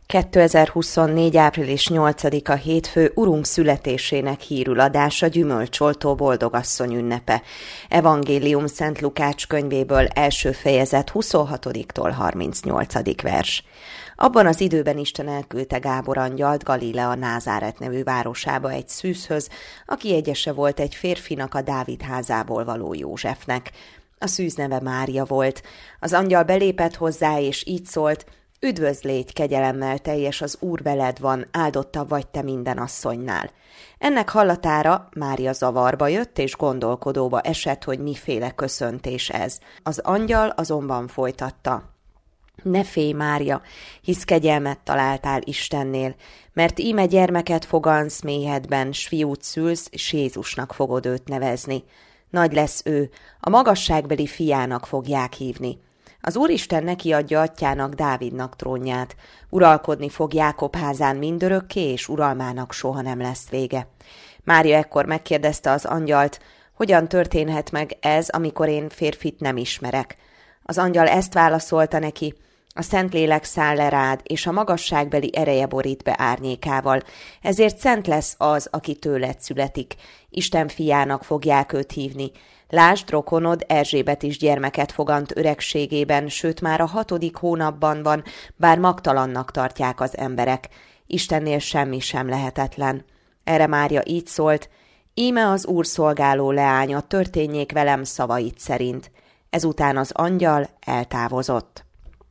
2024. április 8-a hétfő Urunk születésének hírüladása, gyümölcsoltó boldogasszony ünnepe. Evangélium Szent Lukács könyvéből, első fejezet, 26-tól 38. vers. Abban az időben Isten elküldte Gábor angyalt Galilea Názáret nevű városába egy szűzhöz, aki egyese volt egy férfinak, a Dávid házából való Józsefnek. A szűz neve Mária volt. Az angyal belépett hozzá, és így szólt: Üdvözl, légy kegyelemmel teljes, az Úr veled van, áldottabb vagy te minden asszonynál. Ennek hallatára Mária zavarba jött, és gondolkodóba esett, hogy miféle köszöntés ez. Az angyal azonban folytatta: Ne félj, Mária, hisz kegyelmet találtál Istennél, mert íme gyermeket fogansz méhedben, s fiút szülsz, s Jézusnak fogod őt nevezni. Nagy lesz ő, a magasságbeli fiának fogják hívni. Az Úristen neki adja atyának, Dávidnak trónját. Uralkodni fog Jákob házán mindörökké, és uralmának soha nem lesz vége. Mária ekkor megkérdezte az angyalt: Hogyan történhet meg ez, amikor én férfit nem ismerek? Az angyal ezt válaszolta neki: A Szentlélek száll le rád, és a magasságbeli ereje borít be árnyékával. Ezért szent lesz az, aki tőled születik. Isten fiának fogják őt hívni. Lásd, rokonod Erzsébet is gyermeket fogant öregségében, sőt már a 6. hónapban van, bár magtalannak tartják az emberek. Istennél semmi sem lehetetlen. Erre Mária így szólt: Íme az Úr szolgáló leánya, történjék velem szavait szerint. Ezután az angyal eltávozott.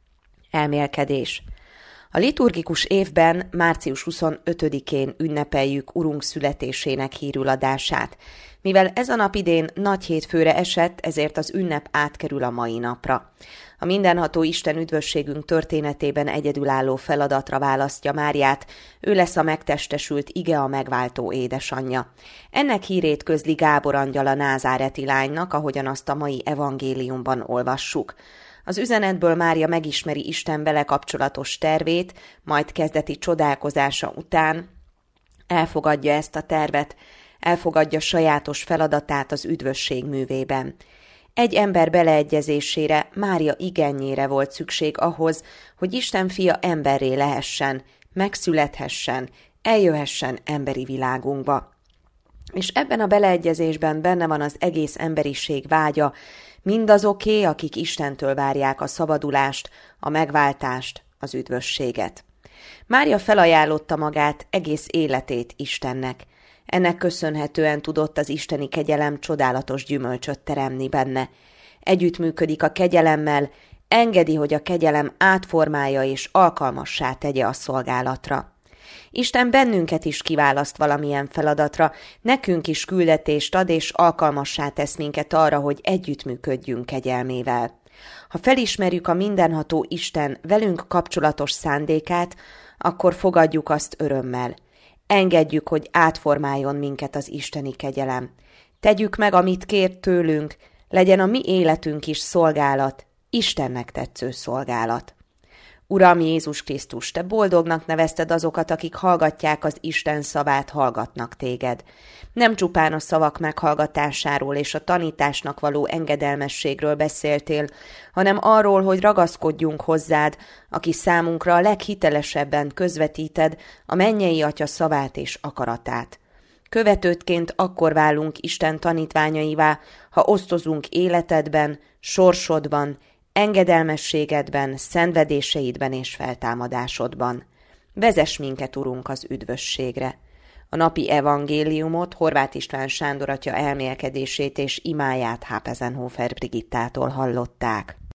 Elmélkedés. A liturgikus évben március 25-én ünnepeljük Urunk születésének hírüladását. Mivel ez a nap idén nagy hétfőre esett, ezért az ünnep átkerül a mai napra. A mindenható Isten üdvösségünk történetében egyedülálló feladatra választja Máriát, ő lesz a megtestesült ige, a megváltó édesanyja. Ennek hírét közli Gábor angyal a názáreti lánynak, ahogyan azt a mai evangéliumban olvassuk. Az üzenetből Mária megismeri Isten vele kapcsolatos tervét, majd kezdeti csodálkozása után elfogadja ezt a tervet, elfogadja sajátos feladatát az üdvösség művében. Egy ember beleegyezésére, Mária igennyére volt szükség ahhoz, hogy Isten fia emberré lehessen, megszülethessen, eljöhessen emberi világunkba. És ebben a beleegyezésben benne van az egész emberiség vágya, mindazoké, akik Istentől várják a szabadulást, a megváltást, az üdvösséget. Mária felajánlotta magát, egész életét Istennek. Ennek köszönhetően tudott az isteni kegyelem csodálatos gyümölcsöt teremni benne. Együttműködik a kegyelemmel, engedi, hogy a kegyelem átformálja és alkalmassá tegye a szolgálatra. Isten bennünket is kiválaszt valamilyen feladatra, nekünk is küldetést ad, és alkalmassá tesz minket arra, hogy együttműködjünk kegyelmével. Ha felismerjük a mindenható Isten velünk kapcsolatos szándékát, akkor fogadjuk azt örömmel. Engedjük, hogy átformáljon minket az isteni kegyelem. Tegyük meg, amit kér tőlünk, legyen a mi életünk is szolgálat, Istennek tetsző szolgálat. Uram Jézus Krisztus, te boldognak nevezted azokat, akik hallgatják az Isten szavát, hallgatnak téged. Nem csupán a szavak meghallgatásáról és a tanításnak való engedelmességről beszéltél, hanem arról, hogy ragaszkodjunk hozzád, aki számunkra a leghitelesebben közvetíted a mennyei Atya szavát és akaratát. Követődként akkor válunk Isten tanítványaivá, ha osztozunk életedben, sorsodban, engedelmességedben, szenvedéseidben és feltámadásodban. Vezess minket, Urunk, az üdvösségre. A napi evangéliumot Horváth István Sándor atya elmélkedését és imáját Hápezenhofer Brigittától hallották.